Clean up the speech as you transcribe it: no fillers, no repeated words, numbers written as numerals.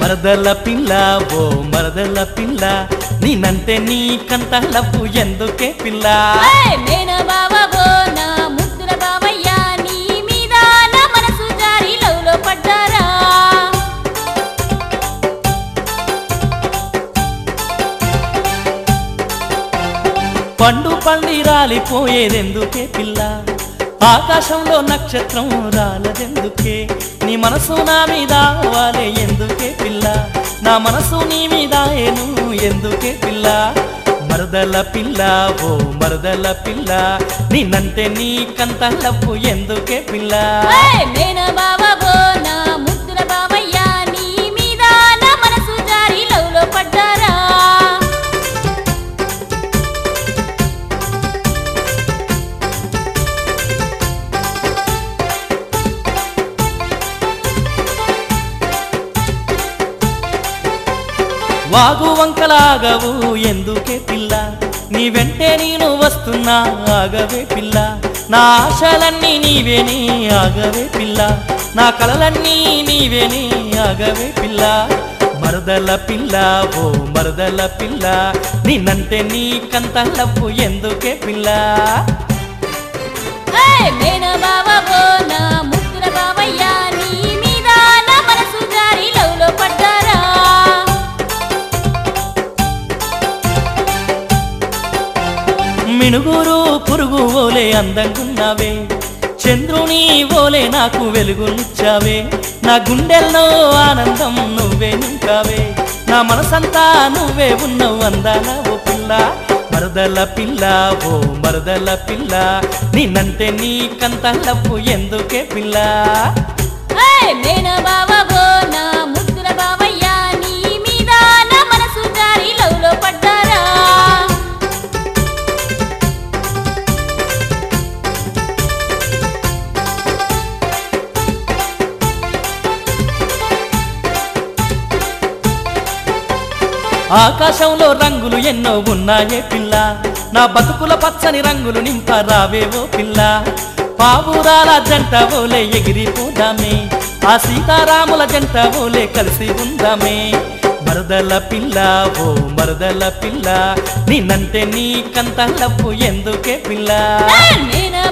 మరదల పిల్ల ఓ మరదల పిల్ల నేనంటే నీకంత లవ్వు ఎందుకే పిల్ల మేన బావో నా ముద్దుల బావయ్య నీ మీద నా మనసు జారి లవ్లో పడ్డారా పండు పండి రాలిపోయేదెందుకే పిల్ల ఆకాశంలో నక్షత్రం రాలదెందుకే నీ మనసు నా మీద వాలే ఎందుకే పిల్ల నా మనసు నీ మీద ఏను ఎందుకే పిల్ల మరదల పిల్ల ఓ మరదల పిల్ల నేనంటే నీకంత లవ్వు ఎందుకే పిల్ల మేన బావో నా ముద్దుల బావయ్య నీ మీద నా మనసు జారి లవ్లో పడ్డారా వాగు వంకలాగవు ఎందుకే పిల్ల నీ వెంటే నేను వస్తున్నా ఆగవే పిల్ల నా ఆశలన్నీ నీవేనే ఆగవే పిల్ల నా కలలన్నీ నీవేనే ఆగవే పిల్ల మరదల పిల్ల ఓ మరదల పిల్ల నేనంటే నీకంత లవ్వు ఎందుకే పిల్ల మేన బావో నా ముద్దుల బావయ్య నీ మీద నా మనసు జారి లవ్లో పడ్డారా మినుగురు పురుగు ఓలే అందంగున్నావే చంద్రుని ఓలే నాకు వెలుగునిచ్చావే నా గుండెల్లో ఆనందం నువ్వే నింపావే నా మనసంతా నువ్వే ఉన్నావు అందాల ఓ పిల్ల మరదల పిల్ల ఓ మరదల పిల్ల నేనంటే నీకంత లవ్వు ఎందుకే పిల్ల మేన బావో నా ముద్దుల బావయ్య నీ మీద నా మనసు జారి లవ్లో పడ్డారా ఆకాశంలో రంగులు ఎన్నో ఉన్నాయే పిల్ల నా బతుకుల పచ్చని రంగులు నింపరావేవో పిల్ల పావురాల జంట ఓలే ఎగిరిపోదామే ఆ సీతారాముల జంట ఓలే కలిసి ఉందామే మరదల పిల్ల ఓ మరదల పిల్ల నేనంటే నీకంత లవ్వు ఎందుకే పిల్ల మేన